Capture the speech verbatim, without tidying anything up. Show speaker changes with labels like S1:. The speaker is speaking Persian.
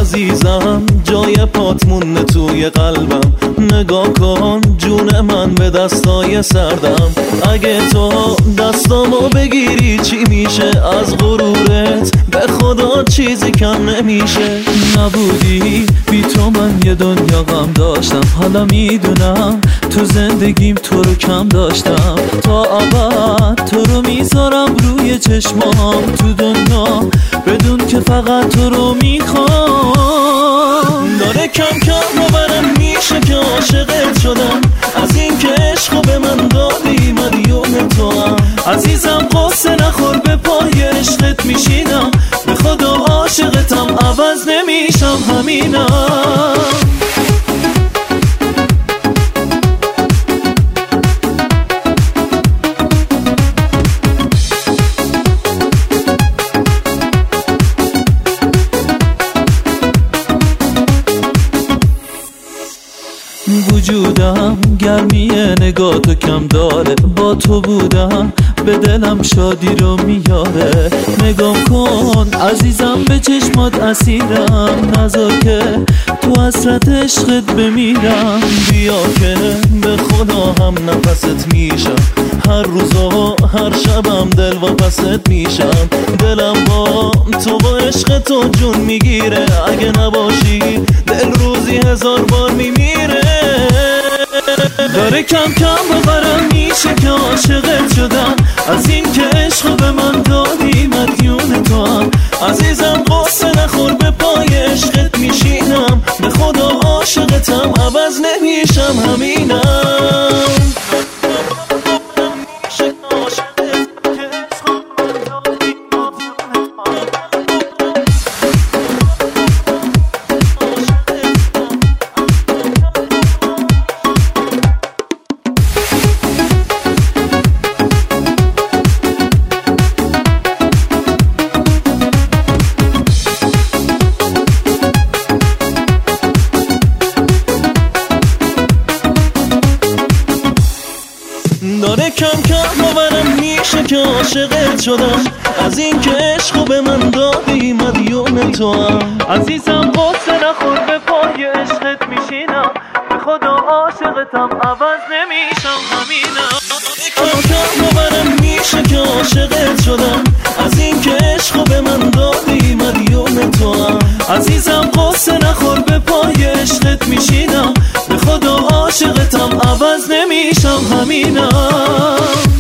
S1: عزیزم جای پات مونده توی قلبم، نگاه کن جون من به دستای سردم. اگه تو دستامو بگیری چی میشه؟ از غرورت به خدا چیزی کم نمیشه. نبودی بی تو من یه دنیا غم داشتم، حالا میدونم تو زندگیم تو رو کم داشتم. تا ابد تو رو میذارم روی چشمام تو دنیا، بدون که فقط تو رو میخوام. داره کم کم باورم میشه که عاشقت شدم، از این که عشقو به من دادی مدیون تو هم. عزیزم قصه نخور به پای عشقت میشینم، به خدا عاشقتم عوض نمیشم همینم. وجودم گرمی نگاهتو کم داره، با تو بودم به دلم شادی رو میاره. نگام کن عزیزم به چشمات اسیرم، نذار که تو حسرت عشقت بمیرم. بیا که به خدا هم نفست میشم، هر روز و هر شبم دل واپست میشم. دلم با تو با عشق تو جون میگیره، اگه نباشی دل روزی هزار بار میمیره. داره کم کم باورم میشه که عاشقت شدم، از این که عشق به من دادی مدیون تو هم. عزیزم قصه نخور به پای عشقت میشینم، به خدا عاشقتم عوض نمیشم همینم. داره کم کم باورم میشه که عاشقت شدم، از این که عشقو به من دادی مدیون تو هم. عزیزم قصه نخور به پای عشقت میشینم، به خدا عاشقتم عوض نمیشم همینم. کم کم باورم میشه که عاشقت شدم، از این که عشقو به من دادی مدیون تو هم. عزیزم قصه نخور به پای عشقت میشینم، به خدا عاشقتم عوض نمیشم همینم.